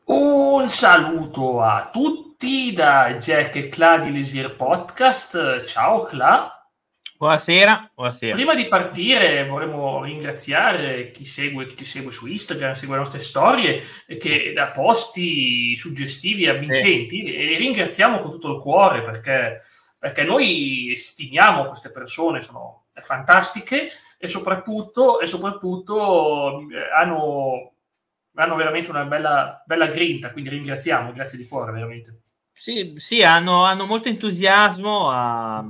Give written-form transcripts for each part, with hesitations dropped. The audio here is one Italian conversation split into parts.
Un saluto a tutti da Jack e Cla di Lesir Podcast. Ciao Cla. Buonasera. Prima di partire vorremmo ringraziare chi ci segue su Instagram, segue le nostre storie, che da posti suggestivi e avvincenti, e ringraziamo con tutto il cuore perché noi stimiamo queste persone, sono fantastiche e soprattutto hanno veramente una bella grinta, quindi ringraziamo, grazie di cuore, veramente. Sì, hanno molto entusiasmo a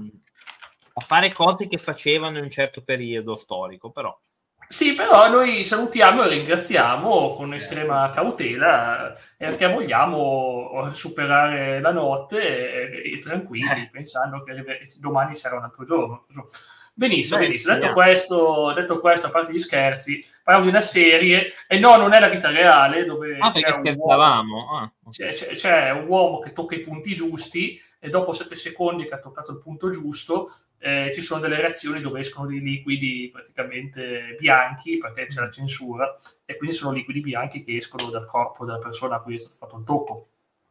fare cose che facevano in un certo periodo storico, però. Sì, però noi salutiamo e ringraziamo con estrema cautela perché vogliamo superare la notte e tranquilli, pensando che domani sarà un altro giorno. Benissimo, benissimo. Detto questo, a parte gli scherzi, parliamo di una serie, e no, non è la vita reale, dove perché scherzavamo. c'è un uomo che tocca i punti giusti e dopo 7 secondi che ha toccato il punto giusto ci sono delle reazioni dove escono dei liquidi praticamente bianchi perché c'è la censura e quindi sono liquidi bianchi che escono dal corpo della persona a cui è stato fatto un tocco.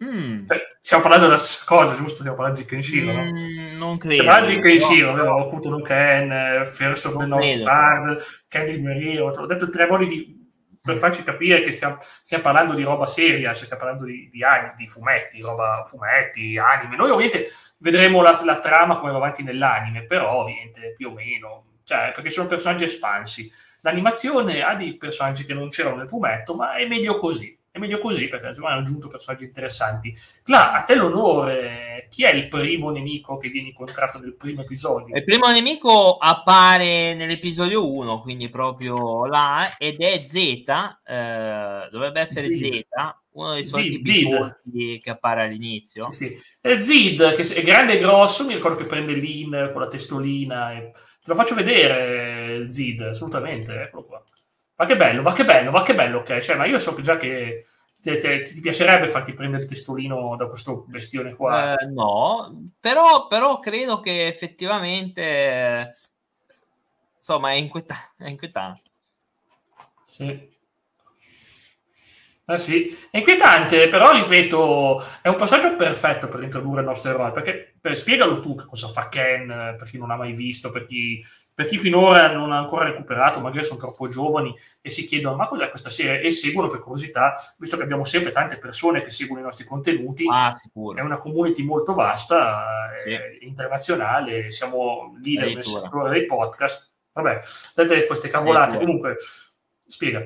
Stiamo parlando della stessa cosa, giusto? Stiamo parlando di Kenshiro, no? Non credo. Stiamo parlando di Kenshiro, no? Okuto no Ken, First of the North Star, Ken il guerriero. Ho detto 3 modi per farci capire che stiamo parlando di roba seria, cioè stiamo parlando di fumetti, fumetti, anime. Noi ovviamente vedremo la trama come va avanti nell'anime, però ovviamente più o meno, cioè, perché sono personaggi espansi. L'animazione ha dei personaggi che non c'erano nel fumetto, ma è meglio così. È meglio così perché insomma hanno aggiunto personaggi interessanti. Cla, a te l'onore, chi è il primo nemico che viene incontrato nel primo episodio? Il primo nemico appare nell'episodio 1, quindi proprio là, ed è Z, dovrebbe essere Z, uno dei soliti bipolti che appare all'inizio. Sì. È Zid, che è grande e grosso, mi ricordo che prende Lin con la testolina. Te lo faccio vedere, Zid, assolutamente, eccolo qua. Va che bello, ok. Cioè, ma io so già che ti piacerebbe farti prendere il testolino da questo bestione qua. No, però credo che effettivamente insomma è inquietante. Sì. Sì, è inquietante, però ripeto, è un passaggio perfetto per introdurre il nostro eroe, perché spiegalo tu che cosa fa Ken, per chi non ha mai visto, per chi finora non ha ancora recuperato, magari sono troppo giovani e si chiedono ma cos'è questa serie e seguono per curiosità, visto che abbiamo sempre tante persone che seguono i nostri contenuti, sicuro. È una community molto vasta, internazionale, siamo leader nel settore dei podcast, vabbè, date queste cavolate, comunque spiega.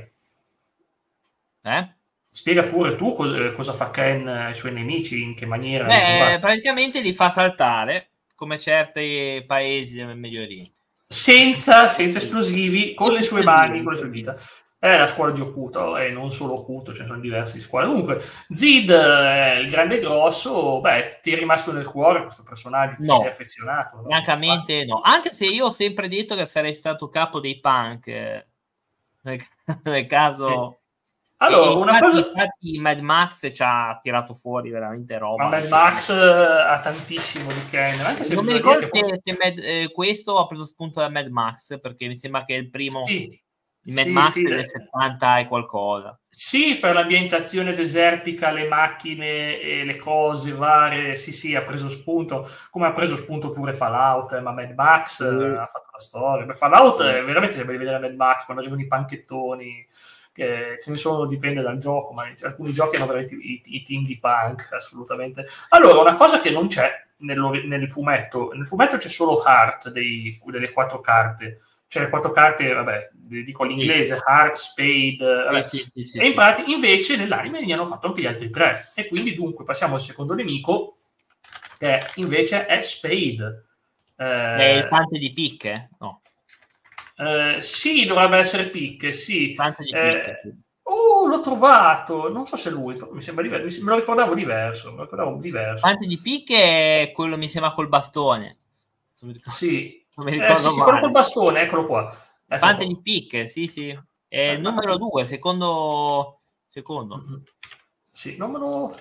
Spiega pure tu cosa fa Ken ai suoi nemici, in che maniera. Praticamente li fa saltare, come certi paesi del Medio Oriente. Senza esplosivi, con le sue mani, con le sue dita. È la scuola di Okuto, e non solo Okuto, ce ne sono diverse scuole. Comunque, Zid è il grande grosso, ti è rimasto nel cuore questo personaggio, ti sei affezionato? No? Francamente no, anche se io ho sempre detto che sarei stato capo dei punk, nel caso... Allora, infatti Mad Max ci ha tirato fuori veramente roba. Ma Mad Max ha tantissimo di Ken. Anche se non mi ricordo se questo ha preso spunto da Mad Max, perché mi sembra che il primo di Mad Max è del 70 e qualcosa. Sì, per l'ambientazione desertica, le macchine e le cose varie, sì, ha preso spunto, come ha preso spunto pure Fallout, ma Mad Max ha fatto la storia. Beh, Fallout è veramente sembra di vedere Mad Max quando arrivano i panchettoni, che ce ne sono, dipende dal gioco, ma alcuni giochi hanno veramente i team di punk, assolutamente. Allora, una cosa che non c'è nel fumetto c'è solo Heart delle 4 carte, cioè le 4 carte, vabbè, dico all'inglese, Heart, Spade, e in pratica invece nell'anime ne hanno fatto anche gli altri 3, e quindi dunque passiamo al secondo nemico, che invece è Spade. È il fante di picche? No. Sì, dovrebbe essere picche, sì. Fante di picche, sì. L'ho trovato, non so se lui, mi sembra diverso, me lo ricordavo diverso. Fante di picche è quello, mi sembra, col bastone. Sì, non mi ricordo sì, quello col bastone, eccolo qua. Fante di picche, sì. È il numero 2, secondo. Mm-hmm. Sì, non me lo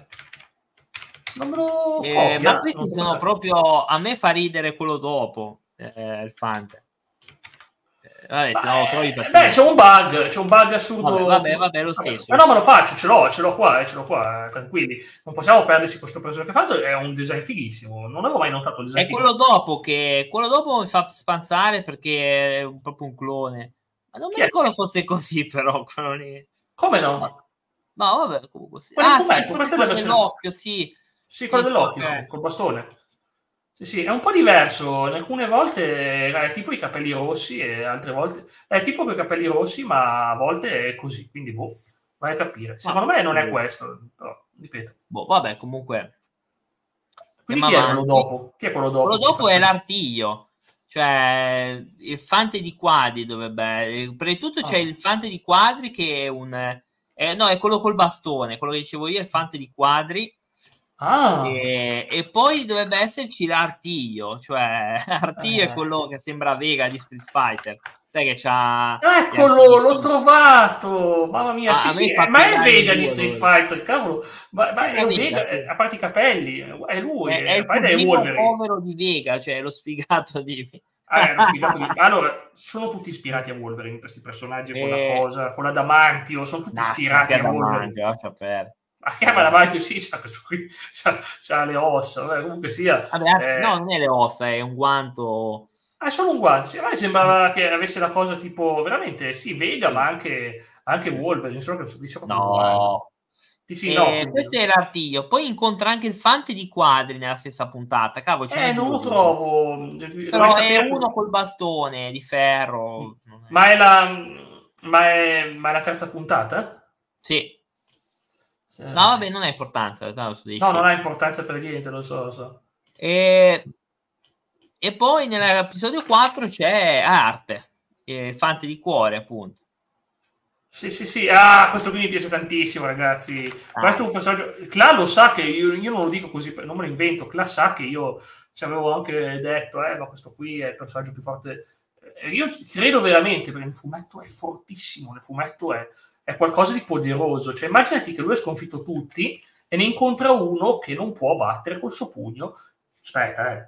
copia, ma questi sono proprio, a me fa ridere quello dopo, il Fante. Vabbè, se no lo trovi c'è un bug assurdo. Vabbè, lo stesso. No, ma lo faccio, ce l'ho qua, tranquilli. Non possiamo perderci questo personaggio che ha fatto, è un design fighissimo. Non avevo mai notato il design. È quello dopo mi fa spanzare perché è proprio un clone. Ma non mi ricordo fosse così, però. Come no? Ma vabbè, comunque sì. Quello dell'occhio, sì. Sì, quello dell'occhio, sì, col bastone. Sì, è un po' diverso. Alcune volte è tipo i capelli rossi e altre volte è tipo con i capelli rossi, ma a volte è così. Quindi, vai a capire. Secondo me non è questo, però, ripeto. Vabbè, comunque. Quindi chi è quello dopo? Quello dopo è l'artiglio. Cioè, il fante di quadri dovrebbe. Prima di tutto c'è il fante di quadri che è un. No, è quello col bastone, quello che dicevo io, il fante di quadri. E poi dovrebbe esserci l'artiglio, cioè Artiglio è quello che sembra Vega di Street Fighter. Sai che c'ha. Eccolo, l'ho trovato! Mamma mia, sì, ma è Vega di Street Fighter, cavolo! Ma è Vega, a parte i capelli, è lui. È il cugino povero di Vega, cioè lo sfigato di. Allora, sono tutti ispirati a Wolverine questi personaggi con la cosa, con l'adamantio, sono tutti ispirati a Wolverine. Ma chiama davanti, sì, c'ha le ossa, comunque sia. Vabbè, no, non è le ossa, è un guanto. È solo un guanto. Sì, a me sembrava che avesse la cosa tipo, veramente, sì, Vega, ma anche Wolverine, solo che diciamo no. Questo è l'artiglio. Poi incontra anche il fante di quadri nella stessa puntata. Cavolo, non lo trovo. Però è uno col bastone di ferro. Ma è la terza puntata? Sì. No, vabbè, non ha importanza. No, non ha importanza per niente, lo so. E poi nell'episodio 4 c'è Arte, fante di cuore, appunto. Sì. Questo qui mi piace tantissimo, ragazzi. Questo è un personaggio. Cla lo sa che io non lo dico così, non me lo invento. Cla sa che io ci avevo anche detto, ma questo qui è il personaggio più forte. Io credo veramente, perché il fumetto è fortissimo, nel fumetto è qualcosa di poderoso. Cioè, immaginati che lui ha sconfitto tutti e ne incontra uno che non può battere col suo pugno. Aspetta,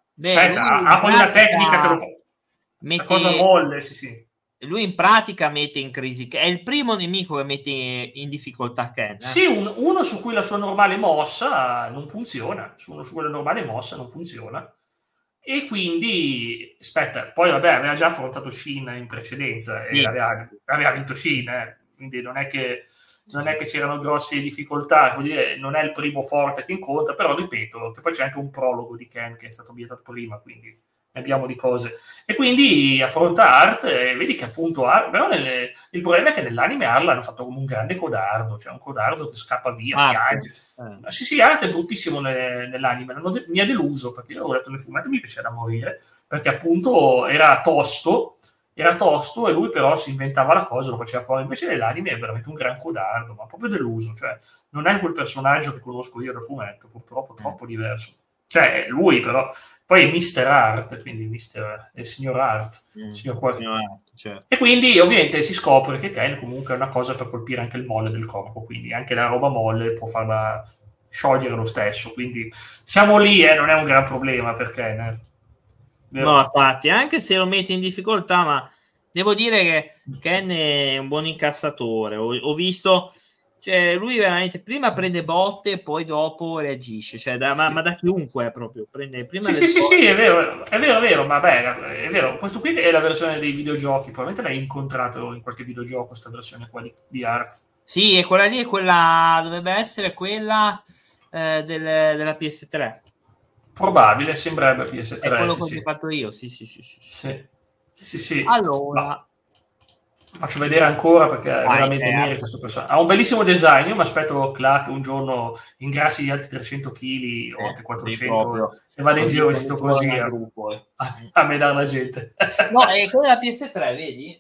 ha poi una tecnica che lo fa. La cosa molle, sì. Lui in pratica mette in crisi, è il primo nemico che mette in difficoltà Ken. Sì, uno su cui la sua normale mossa non funziona, uno su cui la normale mossa non funziona. E quindi, aspetta, poi vabbè, aveva già affrontato Shin in precedenza e aveva vinto Shin, quindi non è che c'erano grosse difficoltà, vuol dire, non è il primo forte che incontra, però ripeto, che poi c'è anche un prologo di Ken che è stato vietato prima, quindi abbiamo di cose. E quindi affronta Art e vedi che appunto però il problema è che nell'anime Art l'hanno fatto come un grande codardo, cioè un codardo che scappa via, piange. Sì, Art è bruttissimo nell'anime, mi ha deluso perché io ho letto nel fumetto e mi piaceva da morire, perché appunto era tosto e lui però si inventava la cosa, lo faceva fuori. Invece nell'anime è veramente un gran codardo, ma proprio deluso, cioè non è quel personaggio che conosco io dal fumetto, purtroppo troppo diverso. Cioè lui però poi è Mr. Art, quindi il signor Art, certo. E quindi ovviamente si scopre che Ken comunque è una cosa per colpire anche il molle del corpo, quindi anche la roba molle può farla sciogliere lo stesso, quindi siamo lì, non è un gran problema per Ken. No, infatti, anche se lo mette in difficoltà, ma devo dire che Ken è un buon incassatore. Ho visto, cioè lui veramente prima prende botte e poi dopo reagisce, cioè ma da chiunque proprio prende prima. Sì, è vero, ma beh, è vero. Questo qui è la versione dei videogiochi, probabilmente l'hai incontrato in qualche videogioco questa versione qua di Art. Sì, e quella lì è quella, dovrebbe essere quella della PS3. Probabile, sembrerebbe PS3. È quello che ho fatto io, sì. Allora, faccio vedere ancora perché è veramente merita questo personaggio. Ha un bellissimo design. Io mi aspetto Clark un giorno ingrassi di altri 300 kg o anche 400 e vada in giro vestito così a menare la gente. No, è quella della PS3, vedi?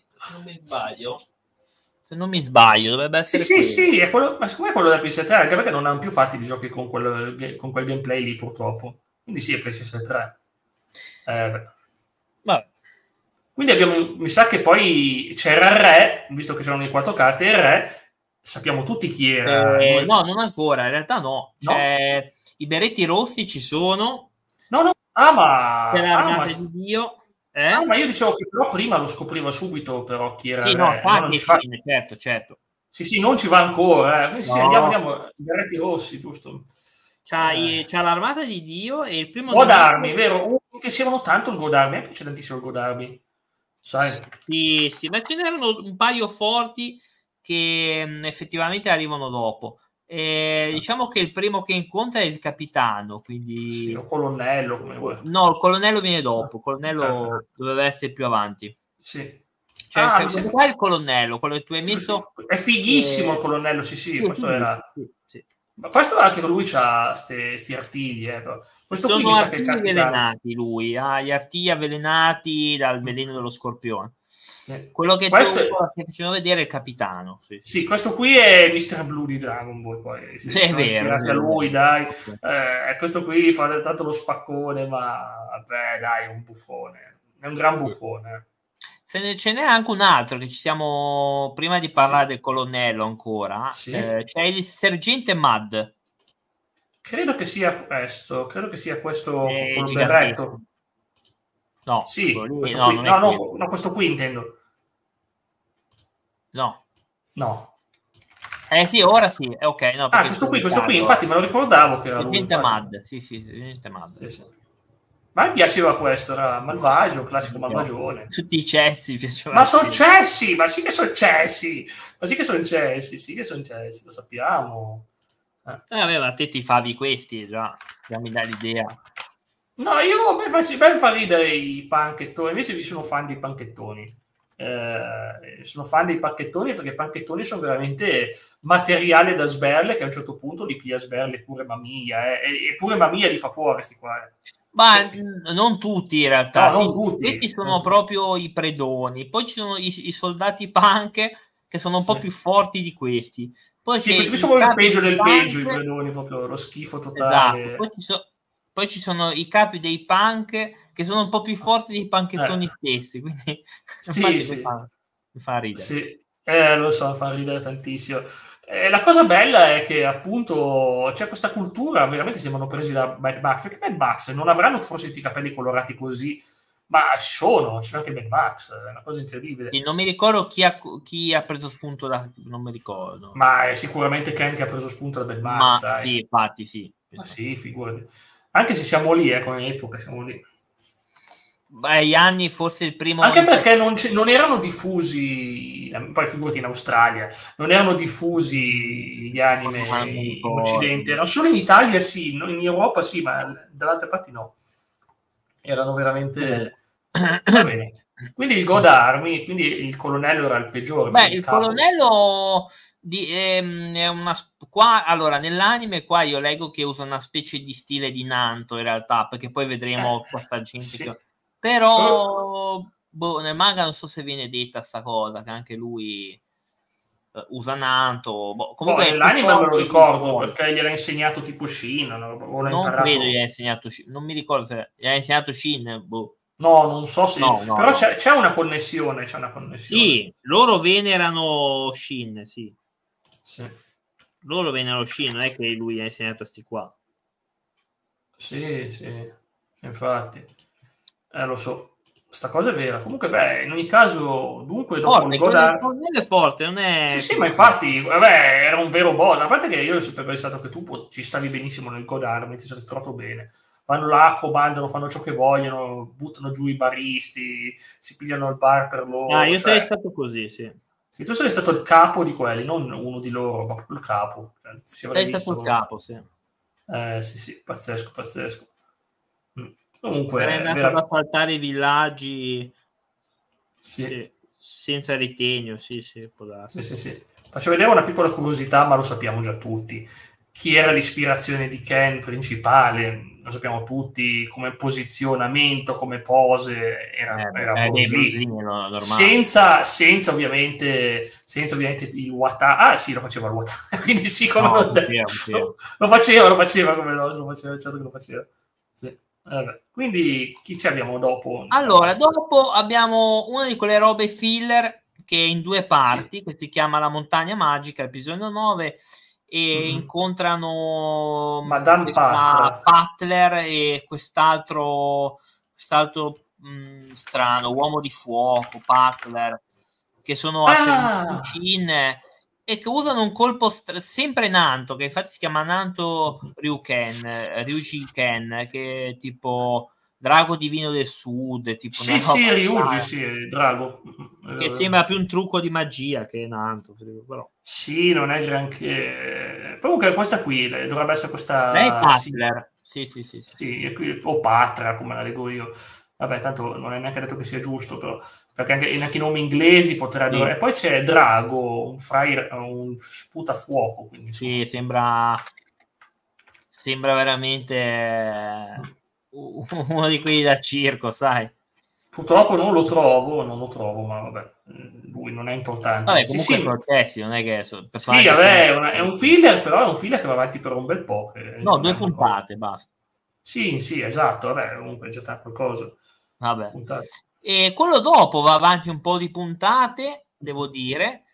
Se non mi sbaglio, dovrebbe essere sì, è quello, ma secondo me è quello della PS3, anche perché non hanno più fatti i giochi con quel gameplay lì, purtroppo. Quindi sì, è PS3. Vabbè. Quindi mi sa che poi c'era il re, visto che c'erano le 4 carte, il re, sappiamo tutti chi era. No, non ancora, in realtà no. Cioè, i beretti rossi ci sono. No. C'è l'armata di Dio. Ma io dicevo che però prima lo scopriva subito, però chi era sì, il no, re. infatti Shin, certo. Sì, non ci va ancora. Quindi sì, No. andiamo, i berretti rossi, giusto? C'ha l'armata di Dio e il primo God nemico... Army, vero? Mi piacevano tanto il God Army, a me piace tantissimo il God Army. Sai? Sì, ma ce n'erano un paio forti che effettivamente arrivano dopo. Sì. Diciamo che il primo che incontra è il capitano, quindi... Sì, o colonnello, come vuoi. No, il colonnello viene dopo, il colonnello doveva essere più avanti. Sì. Cioè, Mi sembra... qua è il colonnello, quello che tu hai messo... È fighissimo il colonnello, sì, Sì, questo era... sì. Ma questo anche lui c'ha sti artigli, Questo qui Sono mi sa che è il artigli capitano. avvelenati lui, ha gli artigli avvelenati dal veleno dello scorpione. Sì. Quello che Questo tu ti facevano vedere è il capitano. Sì. Questo qui è Mr. Blue di Dragon Ball, poi si È sono vero, ispirati a lui, vero. dai. Questo qui fa tanto lo spaccone, ma vabbè, dai, è un buffone. È un gran buffone. Ce n'è anche un altro che ci siamo prima di parlare del colonnello ancora. Sì. C'è il sergente Mad. Credo che sia questo col Gigantesco. berretto. No, Sì, lì, questo no, qui. non è No, questo qui intendo. No. Sì, ora sì. Ok, no, perché questo qui, infatti me lo ricordavo che era lui. Sergente Mad. Sì, Sergente Mad. Sì. Ma mi piaceva questo, era malvagio, classico malvagione. Tutti i cessi piacevano. Ma sono cessi, ma sì che sono cessi, lo sappiamo. Vabbè, ma te ti favi questi già, mi dà l'idea. No, a me fa ridere i panchettoni, invece vi sono fan dei panchettoni. Sono fan dei panchettoni perché i panchettoni sono veramente materiale da sberle, che a un certo punto li piglia sberle pure Mamia, e pure Mamia li fa fuori sti qua. Ma non tutti in realtà, no, non tutti, questi sono proprio i predoni, poi ci sono i soldati punk che sono un po' più forti di questi. Poi sì, c'è questi il sono il capo peggio dei del peggio, i punk. predoni, proprio lo schifo totale. Esatto, poi ci sono i capi dei punk che sono un po' più forti dei panchettoni stessi, quindi infatti mi fa ridere. Sì, lo so, fa ridere tantissimo. La cosa bella è che appunto c'è questa cultura, veramente sembrano presi da Mad Max, perché Mad Max non avranno forse questi capelli colorati così, ma ci sono anche Mad Max, è una cosa incredibile. E non mi ricordo chi ha preso spunto da... non mi ricordo. Ma è sicuramente Ken che ha preso spunto da Mad Max, dai. Sì, infatti sì. Ma sì, figurati. Anche se siamo lì, come epoca, siamo lì. Gli anni, forse il primo... Anche perché non erano diffusi, poi figurati in Australia, non erano diffusi gli anime in Occidente, erano solo in Italia sì, in Europa sì, ma dall'altre parti no. Erano veramente... Va bene. Quindi il God Army, quindi il colonnello era il peggiore. Beh, il colonnello è una... Qua, allora, nell'anime qua io leggo che usa una specie di stile di Nanto in realtà, perché poi vedremo questa gente sì. che... Però nel manga non so se viene detta sta cosa, che anche lui usa Nanto. Comunque nell'anime me lo ricordo perché gliel'ha insegnato tipo Shin. Non credo gli ha insegnato Shin, non mi ricordo se gli ha insegnato Shin. No, non so se... No, però no. C'è una connessione, Sì, loro venerano Shin, sì. Loro venerano Shin, non è che lui ha insegnato a sti qua. Sì, infatti. Lo so. Sta cosa è vera. Comunque, in ogni caso, dunque, dopo il Godard... è forte, non è... Sì, ma infatti, vabbè, era un vero boss. A parte che io ho sempre pensato che tu ci stavi benissimo nel Godard, ti saresti trovato bene. Vanno là, comandano, fanno ciò che vogliono, buttano giù i baristi, si pigliano il bar per loro. Io sarei stato così, sì. Sì, tu sei stato il capo di quelli, non uno di loro, ma proprio il capo. Sei stato il capo, sì. Sì, pazzesco. Comunque, sarei andato ad asfaltare i villaggi senza ritegno, sì, può darsi. Sì. Faccio vedere una piccola curiosità, ma lo sappiamo già tutti. Chi era l'ispirazione di Ken principale? Lo sappiamo tutti, come posizionamento, come pose, era Bruce Lee. Senza ovviamente il Wata. Ah sì, lo faceva il Wata. Quindi sì, come no, lo faceva come certo che lo faceva. Sì. Quindi chi ci abbiamo dopo? Allora, dopo abbiamo una di quelle robe filler che è in 2 parti, che si chiama La Montagna Magica, episodio 9, e incontrano Madame Patler e quest'altro strano, Uomo di Fuoco, Butler, che sono vicine e che usano un colpo sempre Nanto, che infatti si chiama Nanto Ryuji Ken, che è tipo drago divino del sud, tipo sì, Ryuji, sì, drago. Che sembra più un trucco di magia che Nanto, però. Sì, non è granché. Comunque questa qui dovrebbe essere questa. Lei è Butler. Sì. O Patra, come la leggo io. Vabbè, tanto non è neanche detto che sia giusto, però, perché anche i nomi inglesi potrebbero. Sì. E poi c'è Drago, un sputafuoco. Quindi, sì, sembra veramente uno di quelli da circo, sai. Purtroppo non lo trovo, ma vabbè, lui non è importante. Vabbè, comunque sono testi, non è che sono personaggi. Sì, vabbè, è un filler, però è un filler che va avanti per un bel po'. No, 2 puntate, basta. Sì, esatto, vabbè, comunque già tanto qualcosa. Vabbè. E quello dopo va avanti un po' di puntate, devo dire,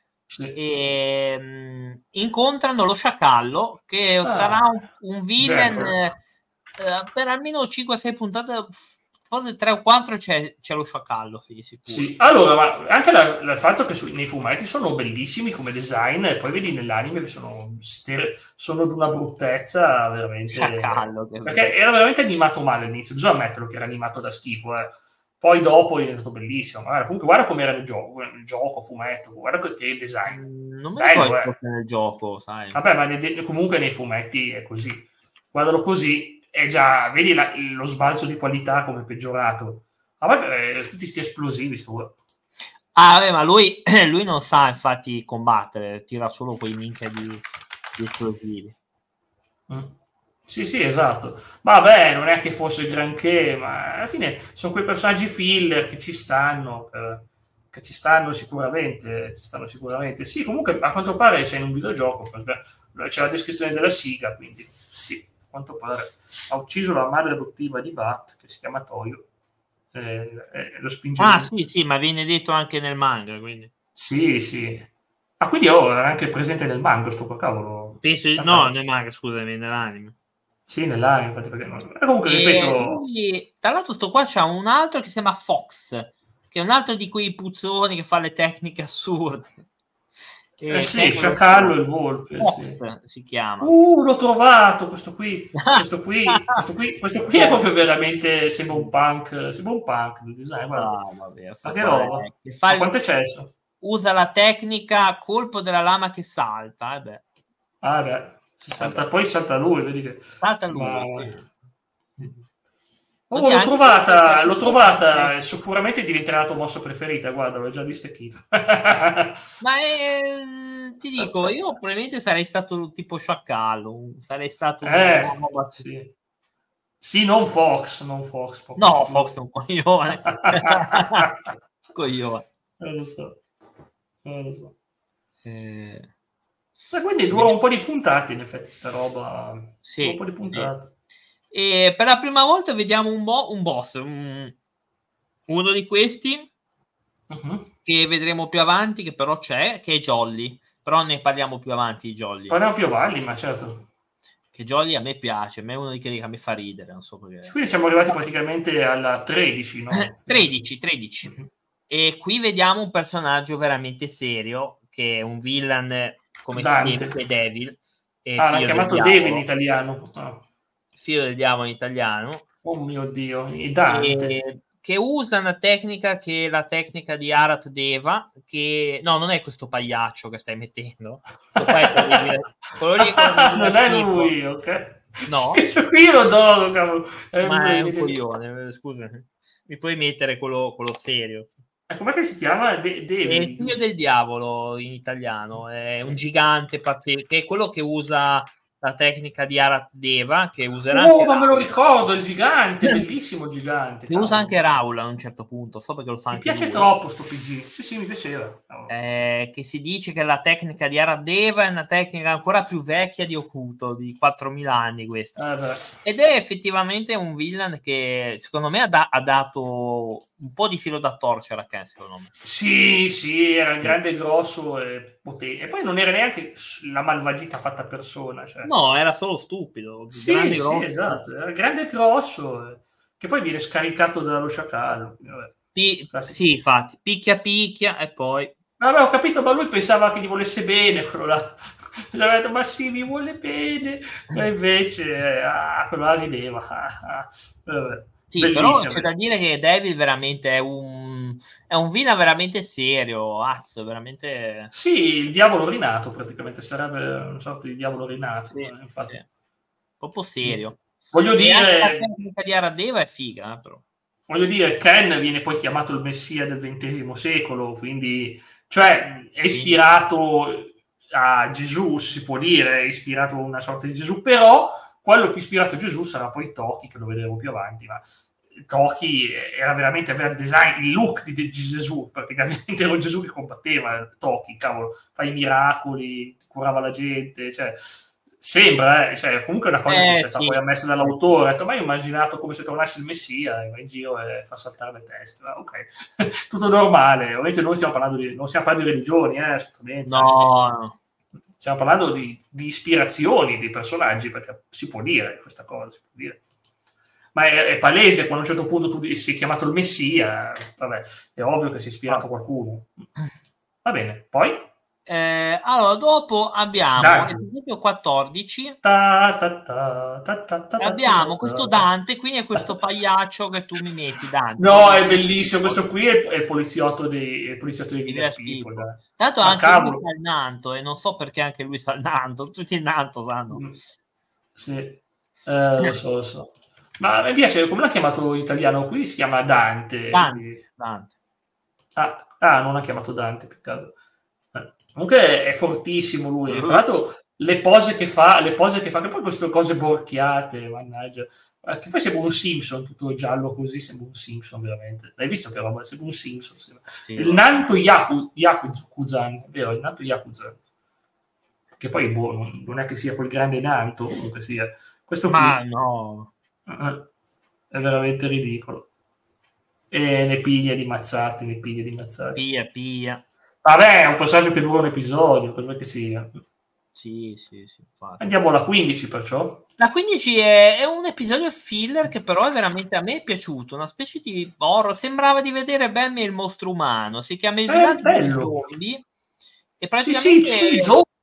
e incontrano lo sciacallo, che sarà un villain per almeno 5-6 puntate, forse 3 o 4 c'è lo sciacallo, sì, sicuro. Sì. Allora, ma anche il fatto che nei fumetti sono bellissimi come design, e poi vedi nell'anime che sono di una bruttezza veramente. Sciacallo, perché era veramente animato male all'inizio, bisogna ammetterlo che era animato da schifo, Poi dopo è diventato bellissimo. Comunque guarda com'era il gioco fumetto, guarda che design. Non mi ricordo nel gioco, sai. Vabbè, ma comunque nei fumetti è così. Guardalo così. E già, vedi lo sbalzo di qualità come è peggiorato. Vabbè, tutti sti esplosivi, vabbè, ma lui non sa infatti combattere, tira solo quei minchia di esplosivi. Sì, esatto. Vabbè, non è che fosse granché, ma alla fine sono quei personaggi filler che ci stanno sicuramente. Sì, comunque a quanto pare sei in un videogioco, perché c'è la descrizione della siga, quindi sì. Quanto pare ha ucciso la madre adottiva di Bat, che si chiama Toyo, lo spinge. Sì, ma viene detto anche nel manga, quindi. Sì. Quindi era anche presente nel manga sto cavolo. Penso no, nel manga, scusami, nell'anime. Sì, nell'anime, infatti, perché non. Comunque, ripeto. Tra l'altro sto qua c'è un altro che si chiama Fox, che è un altro di quei puzzoni che fa le tecniche assurde. Sì, Sciacallo e il Volpe. Fox si chiama. L'ho trovato, questo qui è proprio veramente sembra un punk del design. Vabbè, ma che roba? Ma quanto è cesso? Usa la tecnica colpo della lama che salta, poi salta lui, vedi che. Salta lui, sì. L'ho trovata, sicuramente diventerà la tua mossa preferita, guarda, l'ho già distecchito. Ma ti dico, io probabilmente sarei stato tipo Sciacallo, sarei stato sì, non Fox. No, Fox è un coglione. Non lo so. Quindi dura un po' di puntate, in effetti, sta roba. Sì. Un po' di puntate. E per la prima volta vediamo un boss, uno di questi che vedremo più avanti, che però c'è, che è Jolly, però ne parliamo più avanti di Jolly. Parliamo più avanti, ma certo. Che Jolly a me piace, a me è uno di quelli che a me fa ridere, non so perché. Quindi siamo arrivati praticamente alla 13, no? 13. E qui vediamo un personaggio veramente serio, che è un villain, come si chiama, che è Devil. L'ha chiamato Devil in italiano. Figlio del diavolo in italiano. Oh mio Dio, Dante. Che usa una tecnica che è la tecnica di Arat Deva, che no, non è questo pagliaccio che stai mettendo. Non è lui, ok? No. Qui io lo adoro, cavolo. Ma è un coglione, scusa. Mi puoi mettere quello serio. Com'è che si chiama? È il figlio del diavolo in italiano, è un gigante pazzesco, che è quello che usa la tecnica di Arat Deva, che userà anche ma me lo ricordo, il gigante, bellissimo gigante. Che usa anche Raul a un certo punto, so perché lo sa mi anche piace lui. Troppo sto PG, sì, mi piaceva. Che si dice che la tecnica di Arat Deva è una tecnica ancora più vecchia di Okuto, di 4.000 anni questa. Ed è effettivamente un villain che secondo me ha dato un po' di filo da torcere a Ken, secondo me. Sì, era grande e grosso e potente. E poi non era neanche la malvagita fatta persona. Cioè. No, era solo stupido. Sì, esatto. Era grande e grosso. che poi viene scaricato dallo sciacallo. Sì, infatti, picchia e poi... Vabbè, ho capito, ma lui pensava che gli volesse bene, quello là. Gli aveva detto, ma sì, mi vuole bene. E invece, quello là rideva. Sì, però c'è da dire che David veramente è un villain veramente serio, veramente... Sì, il diavolo rinato, praticamente, sarebbe una sorta di diavolo rinato. Sì, infatti. sì. Proprio serio. Voglio dire... Anche la tecnica di Aradeva è figa, però. Voglio dire, Ken viene poi chiamato il messia del XX secolo, quindi... Cioè, è ispirato a Gesù, si può dire, è ispirato a una sorta di Gesù, però quello più ispirato a Gesù sarà poi Toki, che lo vedremo più avanti, ma Toki era veramente, aveva il design, il look di Gesù, praticamente era un Gesù che combatteva, Toki, cavolo, fa i miracoli, curava la gente, cioè... Sembra, cioè, comunque è una cosa che è stata poi ammessa dall'autore. Ha detto, ma io ho immaginato come se tornasse il Messia e va in giro e fa saltare le teste. Ok, tutto normale. Ovviamente non stiamo parlando di religioni, assolutamente. No. Stiamo parlando di ispirazioni dei personaggi, perché si può dire questa cosa, si può dire. Ma è palese, quando a un certo punto tu sei chiamato il Messia, vabbè, è ovvio che si è ispirato a qualcuno. Va bene, poi? Allora, dopo abbiamo episodio 14. Abbiamo questo Dante, quindi è questo pagliaccio che tu mi metti, Dante. No, è bellissimo. Questo qui è il poliziotto dei Village People. Tanto anche lui sa il Nanto, e non so perché anche lui sa il Nanto. Tutti il Nanto sanno. Sì, lo so. Ma mi piace, come l'ha chiamato in italiano qui? Si chiama Dante. Dante. Non ha chiamato Dante, peccato. Comunque è fortissimo lui. Tra l'altro le pose che fa, che poi queste cose borchiate, mannaggia. Che poi sembra un Simpson, tutto giallo così, sembra un Simpson veramente. L'hai visto che roba? Sembra un Simpson. Sì, il Nanto Yakuzan, vero? Il Nanto Yakuzan. Che poi non è che sia quel grande Nanto, comunque sia. Questo ma no. È veramente ridicolo. E ne piglia di mazzate. Piglia. Vabbè, è un passaggio che dura un episodio, cosa che sia. Sì, infatti. Andiamo alla 15, perciò. La 15 è un episodio filler che però è veramente, a me è piaciuto, una specie di horror, sembrava di vedere Benny il mostro umano, si chiama Il villaggio dei zombie e praticamente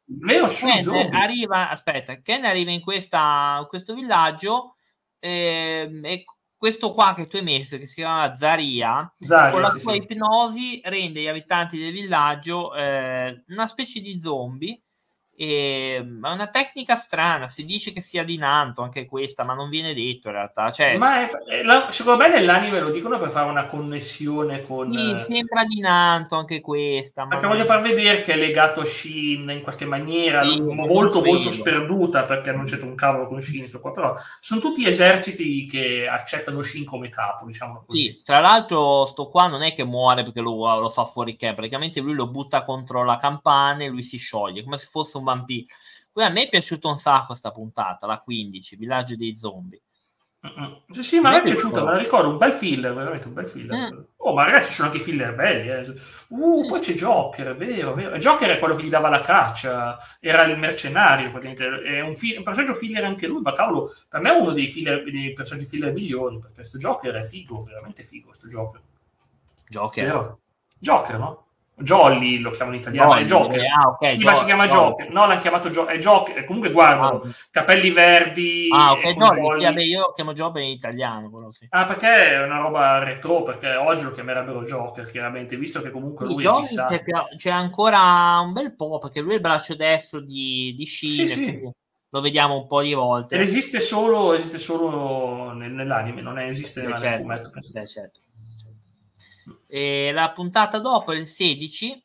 Ken arriva in questo villaggio e questo qua che tu hai messo, che si chiama Zaria, con la sua ipnosi rende gli abitanti del villaggio una specie di zombie. È una tecnica strana, si dice che sia di Nanto anche questa, ma non viene detto in realtà. Cioè, ma secondo me nell'anime lo dicono per fare una connessione con... Sì, sembra di Nanto anche questa. Perché voglio far vedere che è legato a Shin in qualche maniera, molto sperduta, perché non c'è un cavolo con Shin, qua, però sono tutti eserciti che accettano Shin come capo, diciamo così. Sì, tra l'altro sto qua non è che muore perché lo fa fuori che, praticamente lui lo butta contro la campana e lui si scioglie, come se fosse un vampiro. Quindi a me è piaciuto un sacco sta puntata, la 15, Villaggio dei zombie. Sì, ma a me è piaciuta, me la ricordo, un bel filler, veramente un bel filler. Oh, ma ragazzi, ci sono anche i filler belli. Poi c'è Joker, è vero. Joker è quello che gli dava la caccia, era il mercenario, è un personaggio filler anche lui, ma cavolo, per me è uno dei personaggi filler migliori, perché questo Joker è figo, veramente figo, questo Joker. Joker, no? Jolly lo chiamano in italiano, è Joker. Okay, ma si chiama Joker. No, l'hanno chiamato Joker. È Joker. Comunque guardalo, capelli verdi. Jolly. Io lo chiamo Joker in italiano. Però sì. Perché è una roba retro, perché oggi lo chiamerebbero Joker, chiaramente, visto che comunque lui è fissato. C'è ancora un bel po', perché lui è il braccio destro di Shin, sì. Lo vediamo un po' di volte. Ed esiste solo nell'anime, non esiste nel fumetto. Certo. E la puntata dopo, il 16,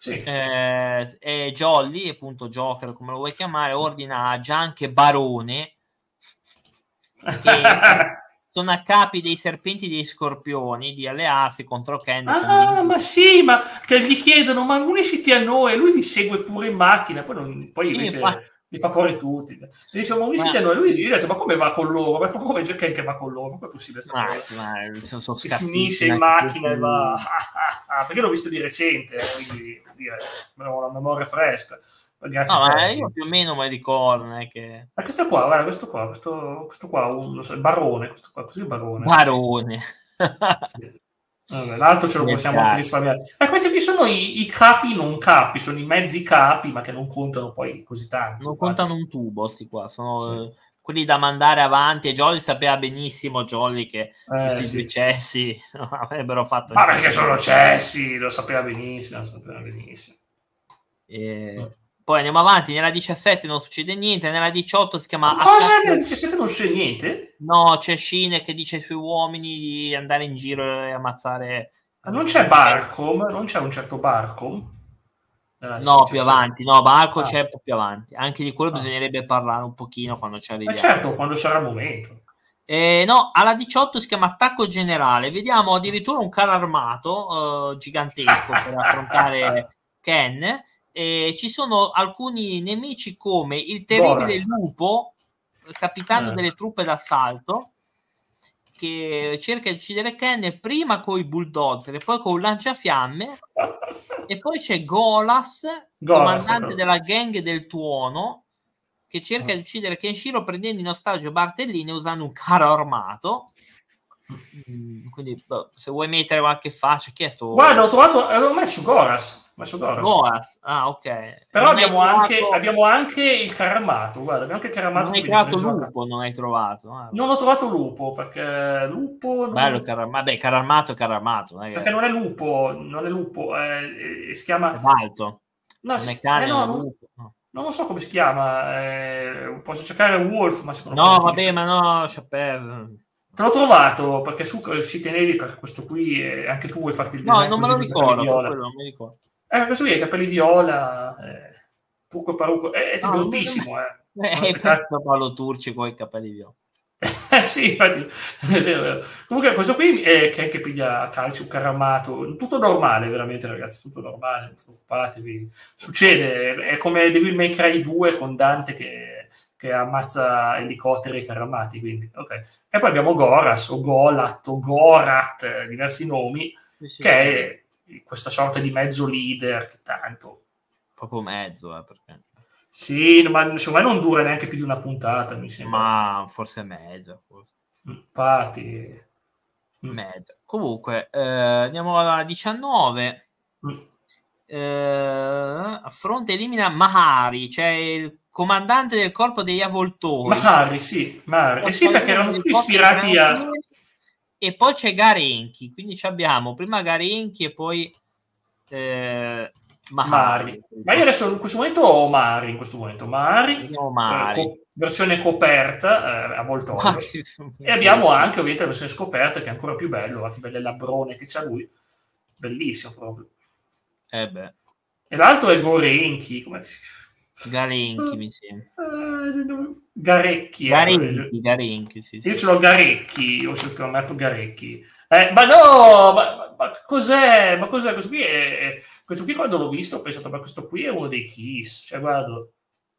è Jolly, appunto Joker, come lo vuoi chiamare, ordina a Junk e Barone, che sono a capi dei serpenti e dei scorpioni, di allearsi contro Ken. Ma sì, ma che gli chiedono, ma unisciti a noi, e lui li segue pure in macchina, poi invece li fa fuori tutti. E dice, ma unisciti a noi, lui gli ha detto, ma come va con loro? Ma come c'è Ken che va con loro? Come è possibile? Sono che si unisce in macchina e va... perché l'ho visto di recente, quindi dire, ho una memoria fresca. Grazie No, a te. ma io più o meno mi ricordo, non è che... Ma questo qua, guarda, questo qua, lo so, il barone, questo qua, così il barone. Barone. Sì. Vabbè, l'altro ce lo possiamo anche risparmiare. Questi qui sono i capi non capi, sono i mezzi capi, ma che non contano poi così tanto. Non infatti. contano un tubo, sti qua, sono Sì. quelli da mandare avanti, e Jolly sapeva benissimo, Jolly, che questi Sì. due cessi avrebbero fatto... Ma perché sono cessi, lo sapeva benissimo, Poi andiamo avanti, nella 17 non succede niente, nella 18 si chiama... Cosa? Nella 17 non succede niente? No, c'è Shine che dice ai suoi uomini di andare in giro e ammazzare... Non c'è Barcom? Non c'è un certo Barcom? No, più avanti, no, Barco c'è un po' più avanti. Anche di quello bisognerebbe parlare un pochino quando ci arriviamo. Certo, quando sarà il momento. No, alla 18 si chiama attacco generale. Vediamo addirittura un carro armato gigantesco per affrontare Ken. Ci sono alcuni nemici come il terribile lupo, capitano delle truppe d'assalto, che cerca di uccidere Ken prima con i bulldozer e poi con un lanciafiamme. E poi c'è Golas, comandante della gang del tuono, che cerca di uccidere Kenshiro prendendo in ostaggio Bartellini usando un carro armato. Quindi se vuoi mettere qualche faccia, chiesto. Guarda, ho messo Goras. Ah, ok. Però abbiamo anche il carro armato. Guarda, abbiamo anche il carro armato. Non hai creato lupo, non hai trovato. Non ho trovato lupo perché lupo. Bello, carro armato è carro armato. Perché non è lupo, si chiama. È balto. No, non è cane, lupo. No. Non lo so come si chiama. Posso cercare Wolf, ma secondo me. No, vabbè, ma no, lascia perdere. Te l'ho trovato perché ci tenevi, perché questo qui anche tu vuoi farti il design. No, non me lo ricordo, non mi ricordo. Questo qui ha i capelli viola, Turco Parrucco, è bruttissimo. Questo Paolo Turci con i capelli viola. Sì, infatti, è vero. Comunque questo qui è che anche piglia a calcio, un carro armato, tutto normale, veramente ragazzi, tutto normale, non preoccupatevi. Succede, è come Devil May Cry 2 con Dante che ammazza elicotteri e carri armati, quindi, ok. E poi abbiamo Goras, o Golat, o Gorat, diversi nomi, che è questa sorta di mezzo leader, che tanto... Proprio mezzo, perché... Sì, ma secondo me non dura neanche più di una puntata, mi sembra. Ma forse mezza, forse. Infatti. Mezza. Comunque, andiamo alla 19. Affronta e elimina Mahari, cioè il comandante del corpo degli avvoltori. Mahari, sì. Sì, perché erano tutti ispirati a... E poi c'è Garenchi, quindi abbiamo prima Garenchi e poi... Mahari. Ma io adesso in questo momento ho Mahari, versione coperta avvoltoio, e abbiamo anche ovviamente la versione scoperta che è ancora più bello, anche belle labbrone che c'ha lui, bellissimo proprio. E l'altro è Gorenchi, come si chiama? Garenchi mi sembra. Garecchi, sì. Io ce l'ho Garecchi, ho chiamato Garecchi. Ma no, ma cos'è? Ma cos'è? Questo qui quando l'ho visto ho pensato, ma questo qui è uno dei Kiss, cioè guardo.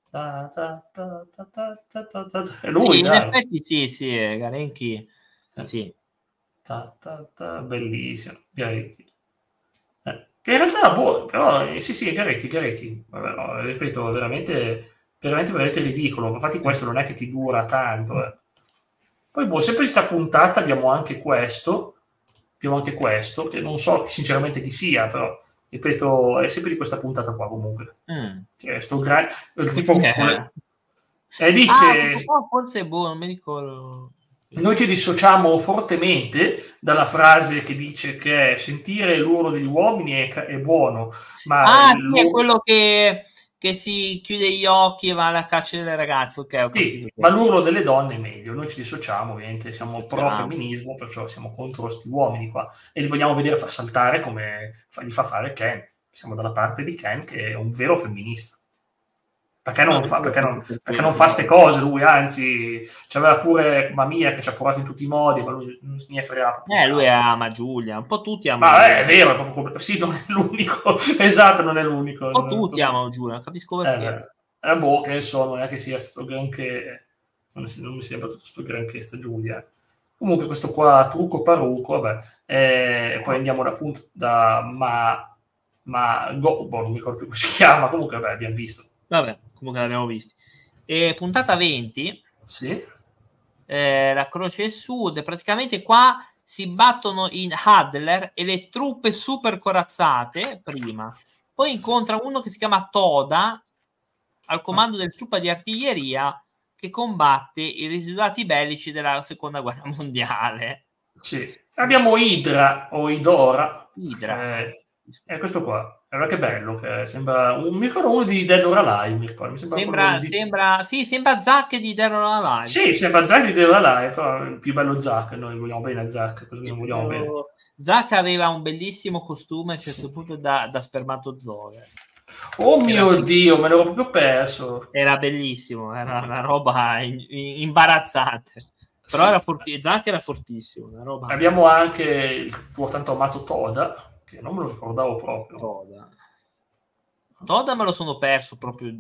È lui, sì, in effetti sì, è Garenchi. Sì. Bellissimo, Garecchi. Che in realtà, però, sì, è Garecchi. Vabbè, no, ripeto, veramente ridicolo. Infatti questo non è che ti dura tanto. Poi, sempre in sta puntata abbiamo anche questo, che non so sinceramente chi sia, però, ripeto, è sempre di questa puntata qua comunque. Che è il tipo... dice... forse non mi ricordo... Noi ci dissociamo fortemente dalla frase che dice che sentire l'urlo degli uomini è buono, ma sì, è quello che si chiude gli occhi e va alla caccia delle ragazze, ok? Sì, ma l'urlo delle donne è meglio. Noi ci dissociamo, ovviamente, siamo pro femminismo, perciò siamo contro questi uomini qua e li vogliamo vedere far saltare come gli fa fare Ken. Siamo dalla parte di Ken, che è un vero femminista. Perché non fa ste cose lui, anzi c'aveva pure Mamia che ci ha provato in tutti i modi, ma lui non ne frega. Lui ama Giulia, un po' tutti amano. Ma è vero, è proprio sì, non è l'unico. Esatto, non è l'unico. Un po' tutti amano Giulia, non capisco perché. Che ne so, non è che sia sto granché, non mi sembra tutto sto granché sta Giulia. Comunque questo qua, Turco Parrucco, vabbè. Poi andiamo appunto non mi ricordo più come si chiama, comunque vabbè, abbiamo visto. Vabbè, comunque l'abbiamo visti. E puntata 20, sì. La Croce del Sud, praticamente qua si battono in Hadler e le truppe super corazzate prima, poi incontra uno che si chiama Toda al comando del truppa di artiglieria che combatte i risultati bellici della seconda guerra mondiale. Sì. Abbiamo Idra o Idora. Idra. Questo qua. Che bello, che sembra mi ricordo uno di Dead or Alive, mi ricordo. Sembra Zack di Dead or Alive. Sì, sembra Zack di Dead or Alive, però il più bello Zack, noi vogliamo bene a Zack, così non vogliamo bene. Zack aveva un bellissimo costume a un certo punto da spermatozoo. Oh mio Dio, me l'ero proprio perso. Era bellissimo, era una roba imbarazzante. Però era Zack era fortissimo. Una roba. Abbiamo anche il tuo tanto amato Toda, che non me lo ricordavo proprio. Toda me lo sono perso proprio.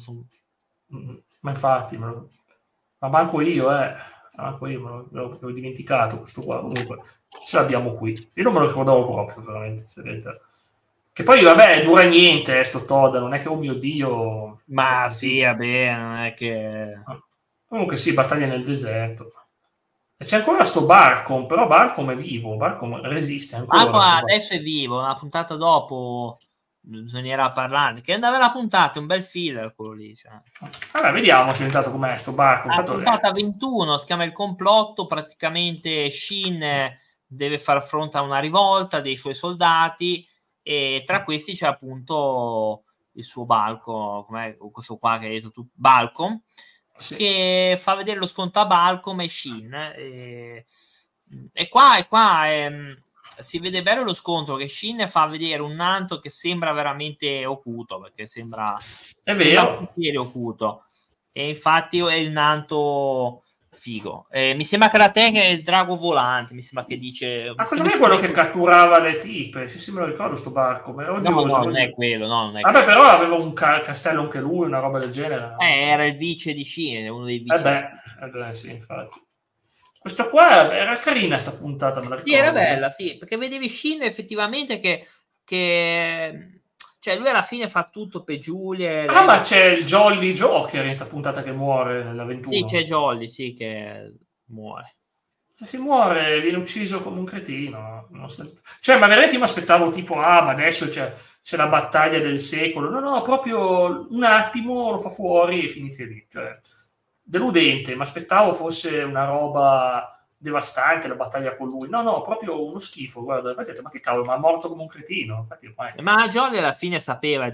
Ma infatti, ma manco io, me l'ho dimenticato questo qua. Comunque, ce l'abbiamo qui. Io non me lo ricordavo proprio, veramente. Che poi, vabbè, dura niente, sto Toda, non è che, oh mio Dio... Ma sì, vabbè, non è che... Comunque sì, battaglia nel deserto. E c'è ancora sto Barcom, però Barcom è vivo, Barcom resiste ancora. Barcom adesso è vivo, una puntata dopo bisognerà parlarne. Che è una bella puntata, un bel filler quello lì. Cioè. Allora, vediamo se è entrato com'è sto Barcom. La puntata 21 si chiama Il complotto, praticamente Shin deve far fronte a una rivolta dei suoi soldati e tra questi c'è appunto il suo Balcom, com'è questo qua che hai detto tu, Balcom, sì, che fa vedere lo sconto a Balcom e Shin e qua si vede bello lo scontro che Shin fa vedere un Nanto che sembra veramente Okuto, perché sembra è vero, Okuto, e infatti è il Nanto figo. Mi sembra che la tecnica è il drago volante, mi sembra che dice... Ma cosa è quello che catturava le tipe? Sì, me lo ricordo sto Barco. No, non è quello. Vabbè, però aveva un castello anche lui, una roba del genere. Era il vice di Shin, uno dei vice. Sì, infatti. Questo qua era carina sta puntata, me la ricordo. Sì, era bella, sì, perché vedevi Shin effettivamente che cioè lui alla fine fa tutto per Giulia. Ma c'è il Jolly Joker in sta puntata che muore nell'avventura. Sì, c'è Jolly, sì, che muore. Se si muore, viene ucciso come un cretino. Cioè, ma veramente io mi aspettavo tipo, ma adesso c'è la battaglia del secolo. No, proprio un attimo lo fa fuori e finisce lì. Cioè, deludente, mi aspettavo fosse una roba devastante la battaglia con lui. No, proprio uno schifo. Guarda, infatti, ma che cavolo, ma è morto come un cretino. Infatti, ma Jolly alla fine sapeva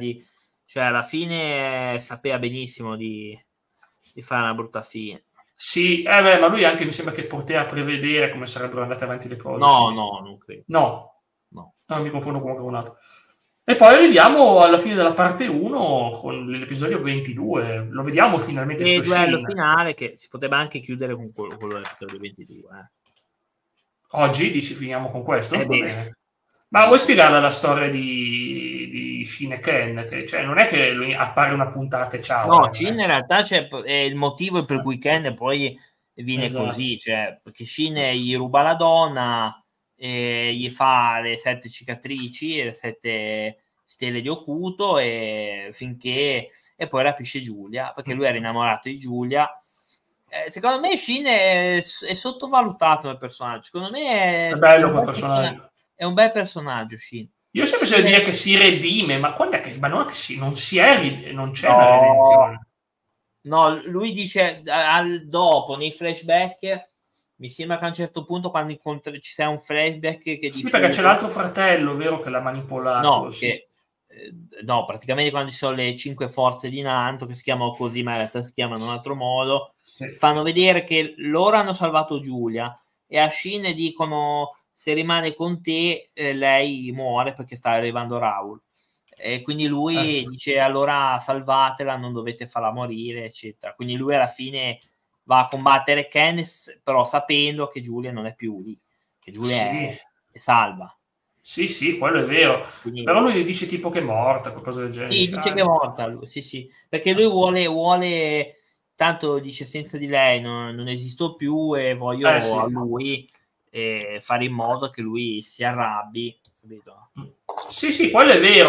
benissimo di fare una brutta fine. Sì, ma lui anche mi sembra che poteva prevedere come sarebbero andate avanti le cose. No, non credo. No, mi confondo comunque con un altro. E poi arriviamo alla fine della parte 1 con l'episodio 22. Lo vediamo finalmente. E il duello finale che si poteva anche chiudere con quello dell'episodio 22. Oggi dici finiamo con questo? Va bene. Ma vuoi spiegare la storia di Shin e Ken? Che, cioè, non è che lui appare una puntata e ciao. No, Shin in realtà è il motivo per cui Ken poi viene così, cioè, perché Shin gli ruba la donna, gli fa le 7 cicatrici, le 7 stelle di Okuto e poi rapisce Giulia, perché lui era innamorato di Giulia. Secondo me Shin è sottovalutato nel personaggio. Secondo me è bello quel personaggio. È un bel personaggio, Shin. Io sempre sento dire che si redime, ma quando è che non c'è una redenzione. No, lui dice dopo, nei flashback, mi sembra che a un certo punto quando ci sia un flashback che sì, perché c'è l'altro fratello, vero, che l'ha manipolato. No, praticamente quando ci sono le 5 forze di Nanto, che si chiamano così, ma in realtà si chiamano in un altro modo, fanno vedere che loro hanno salvato Giulia e a Shin dicono se rimane con te lei muore perché sta arrivando Raul. E quindi lui dice allora salvatela, non dovete farla morire, eccetera. Quindi lui alla fine va a combattere Ken, però sapendo che Giulia non è più lì, che Giulia è salva. Sì, quello è vero. Quindi, però lui dice tipo che è morta, qualcosa del genere. Sì, dice che è morta, sì, perché lui vuole tanto dice senza di lei non esisto più e voglio a lui fare in modo che lui si arrabbi, capito? Sì, quello è vero.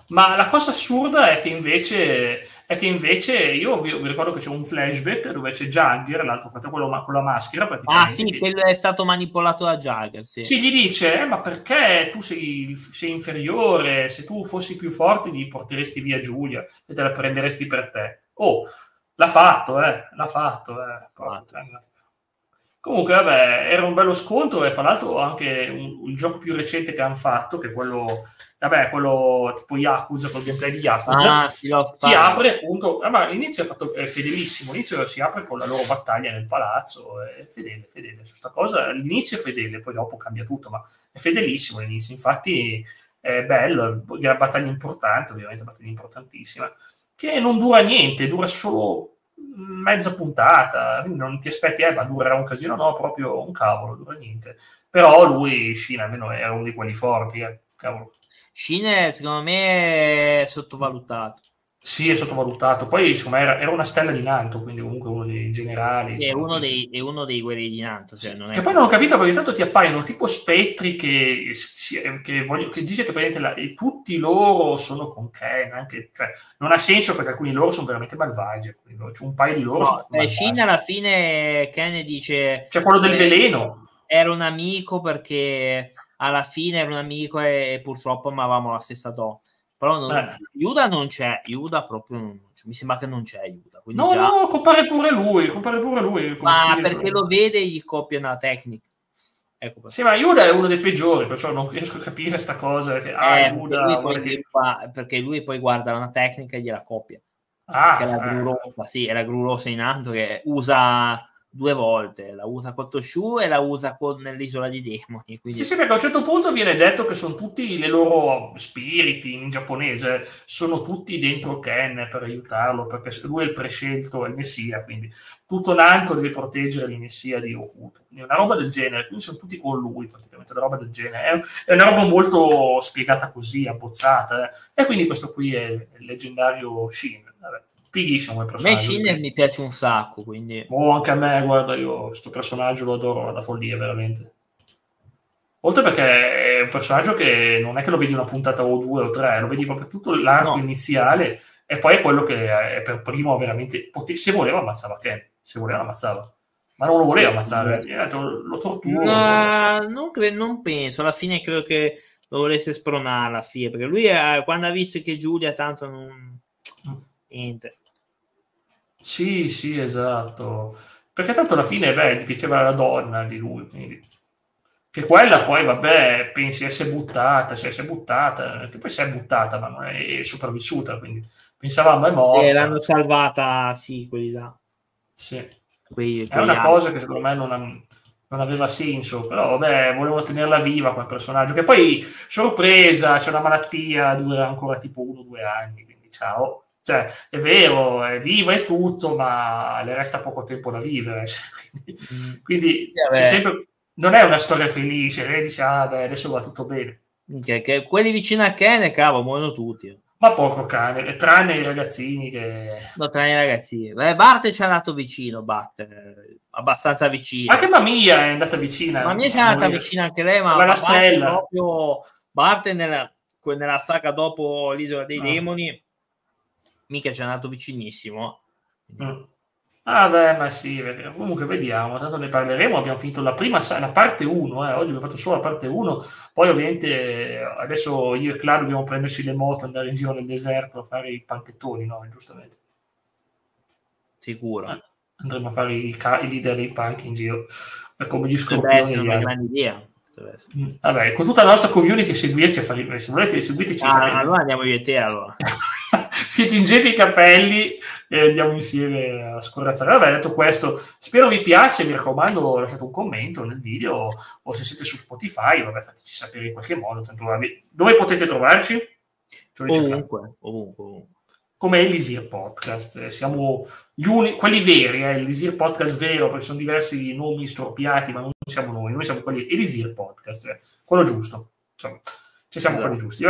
Ma la cosa assurda è che invece io vi ricordo che c'è un flashback dove c'è Jagger, l'altro fratello con la maschera praticamente. Ah sì, quello è stato manipolato da Jagger, sì. Sì, gli dice, ma perché tu sei inferiore? Se tu fossi più forte gli porteresti via Giulia e te la prenderesti per te. Oh, l'ha fatto. Comunque, vabbè, era un bello scontro e fra l'altro anche il gioco più recente che hanno fatto, che è quello tipo Yakuza, col gameplay di Yakuza, si apre appunto, ma l'inizio è fedelissimo, l'inizio si apre con la loro battaglia nel palazzo, è fedele, su sta cosa, l'inizio è fedele, poi dopo cambia tutto, ma è fedelissimo l'inizio, infatti è bello, è una battaglia importante, ovviamente, una battaglia importantissima, che non dura niente, dura solo mezza puntata, quindi non ti aspetti, ma durerà un casino, no, proprio un cavolo, dura niente. Però lui, Shin, almeno era uno di quelli forti, cavolo. Shin, secondo me, è sottovalutato. Sì, è sottovalutato. Poi, insomma, era una stella di Nanto, quindi comunque uno dei generali. È uno dei guerrieri di Nanto. Cioè, non è che poi non ho capito perché tanto ti appaiono tipo spettri che dice che tutti loro sono con Ken, anche, cioè, non ha senso perché alcuni di loro sono veramente malvagi. C'è un paio di loro. Shin alla fine Ken dice... C'è quello del veleno. Era un amico perché alla fine era un amico e purtroppo amavamo la stessa donna. Però Yuda non c'è, Yuda proprio non c'è. Mi sembra che non c'è Yuda. No, compare pure lui. Ma perché lo vede e gli copia una tecnica. Ecco, sì, ma Yuda è uno dei peggiori, perciò non riesco a capire sta cosa. Perché lui poi guarda una tecnica e gliela copia. È la Gru Rossa in alto che usa 2 volte, la usa con Toshu e la usa nell'isola di demoni. Quindi... Sì, perché a un certo punto viene detto che sono tutti le loro spiriti in giapponese, sono tutti dentro Ken per aiutarlo, perché lui è il prescelto, è il messia, quindi tutto Nanto deve proteggere il messia di Hokuto. Quindi una roba del genere, quindi sono tutti con lui praticamente, una roba del genere. È una roba molto spiegata così, abbozzata, e quindi questo qui è il leggendario Shin. Vabbè, fighissimo quel personaggio. A me Shin mi piace un sacco, quindi... anche a me, guarda, io questo personaggio lo adoro alla follia, veramente. Oltre perché è un personaggio che non è che lo vedi una puntata o 2 o 3, lo vedi proprio tutto l'arco iniziale e poi è quello che è per primo veramente... se voleva ammazzava Ken, se voleva ammazzava. Ma non lo voleva ammazzare, lo tortura. Non penso, alla fine credo che lo volesse spronare alla fine, perché lui quando ha visto che Giulia tanto non... niente. Sì, esatto. Perché tanto alla fine, gli piaceva la donna di lui, quindi... Che quella poi, vabbè, pensi si è buttata, che poi si è buttata, ma non è sopravvissuta, quindi pensavamo è morta. L'hanno salvata, sì, quelli là. Sì. È una cosa che secondo me non aveva senso, però vabbè, volevo tenerla viva quel personaggio, che poi, sorpresa, c'è una malattia, dura ancora tipo 1 o 2 anni, quindi ciao. Cioè, è vero, è viva e tutto, ma le resta poco tempo da vivere. Quindi c'è sempre... Non è una storia felice, lei dice, adesso va tutto bene. Che quelli vicino a Ken, cavolo, muoiono tutti. Ma poco cane, tranne i ragazzini che... No, tranne i ragazzini. Bart ci è andato vicino, abbastanza vicino. Anche Mamiya è andata vicina. Mamiya ci è andata vicina anche lei, ma la stella. Proprio Bart nella saga dopo l'isola dei demoni, mica ci è andato vicinissimo. Ma sì, comunque vediamo, tanto ne parleremo, abbiamo finito la parte 1, oggi abbiamo fatto solo la parte 1, poi ovviamente adesso io e Claudio dobbiamo prenderci le moto, andare in giro nel deserto a fare i panchettoni, no? Giustamente. Sicuro. Andremo a fare i leader dei punk in giro, come gli scorpioni. È una grande idea. Vabbè, con tutta la nostra community seguirci, se volete seguiteci. Allora andiamo io e te allora. Che tingete i capelli e andiamo insieme a scorazzare. Vabbè, detto questo, spero vi piace, mi raccomando lasciate un commento nel video o se siete su Spotify, vabbè, fateci sapere in qualche modo. Tanto, dove potete trovarci? Ovunque. Come Elisir Podcast, siamo quelli veri, Elisir Podcast vero, perché sono diversi nomi storpiati, ma non siamo noi siamo quelli Elisir Podcast, quello giusto, insomma, ci siamo quelli giusti.